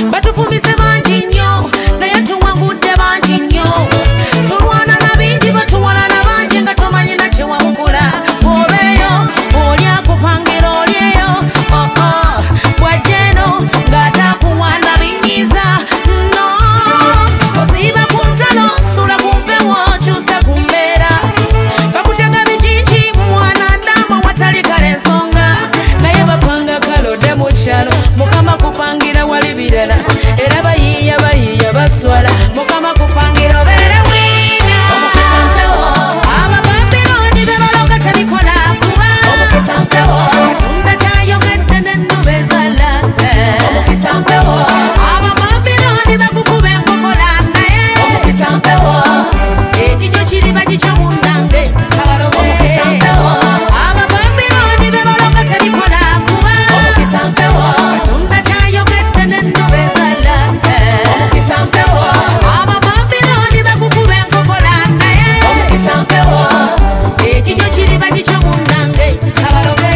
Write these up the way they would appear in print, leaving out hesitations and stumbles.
batufumise bangi nnyo naye tuwangudde bangi nnyo tulwana na bingi batuwala na bangi nga tomanyi na kyewamukula obeeyo oli akupangira olyeyo bwajeno ng'atakuwanda binyiza no osiiba ku ntalo nsula ku mpewo kyusa ku mbeera bakutega bijinji mwana ndama watali kale ensonga naye bapanga kalodde mu kyalo mukama kupangira wali birala era bayiiya baswala mukama kupangira obeere wina omukisa mpewo abababilooni be baloga tebikola kuba omukisa mpewo katonda kyayogedde n'ennuba ezala omukisa mpewo abababilooni bakukuba enkokola naye omukisa mpewo ekijjo kiri bakikyo munnange kabaloge omukisa mpewo abababilooni be baloga tebikola kuba omukisa mpewo katonda kyayogedde n'ennuba ezala omukisa mpewo abababilooni bakukuba enkokola naye omukisa mpewo ekijjo kiri bakikyo munnange kabaloge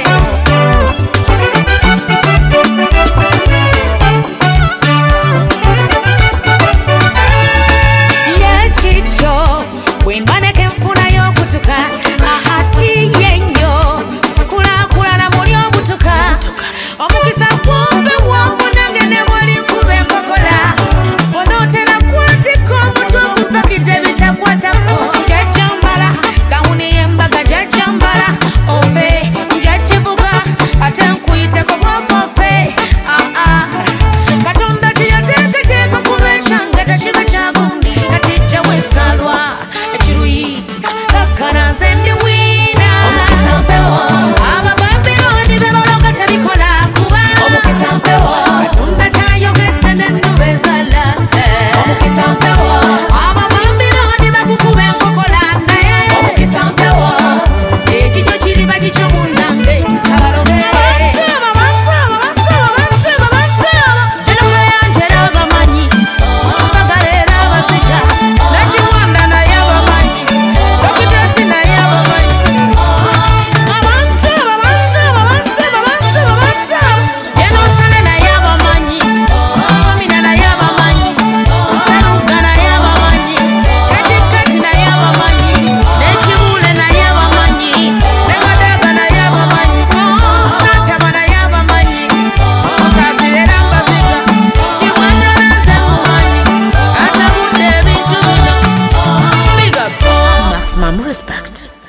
yekikyo bwembaneka enfunayo okutuka ati yenyo kulaakulana muli obutuka omukisa gwombe womunange ne bwoli nkuba enkokola onootera kwatika omutwe ogupakidde bitakwatako jajjambala gawuni y'embaga jajjambala ove njajivuga ate nkuyiteko bwofoofe katonda kyeyateekateeka kuba ekyange tekiba kyagundi katijja wesalwa ekiruyi kakkana nze ndi wiina omukisa mpewo abababilooni be baloga tebikola kuba omukisa mpewo katonda kyayogedde n'ennuba ezala omukisa mpewo abababilooni bakukuba enkokola naye omukisa mpewo ekijjo kiri bakikyo munnange kabaloge jenokweyanjera abamanyi bagaleera abaziga nekiwanda naye abamanyi dokitati naye abamanyi jenosale naye abamanyi abamina naye abamanyi nsaluga naye abamanyi katikati naye abamanyi nekibuule naye abamanyi negadaga naye abamanyi natama naye abamanyi osaasirera mbaziga kiwandalaze mumanyi atabudde ebintu bino big up maximum respect.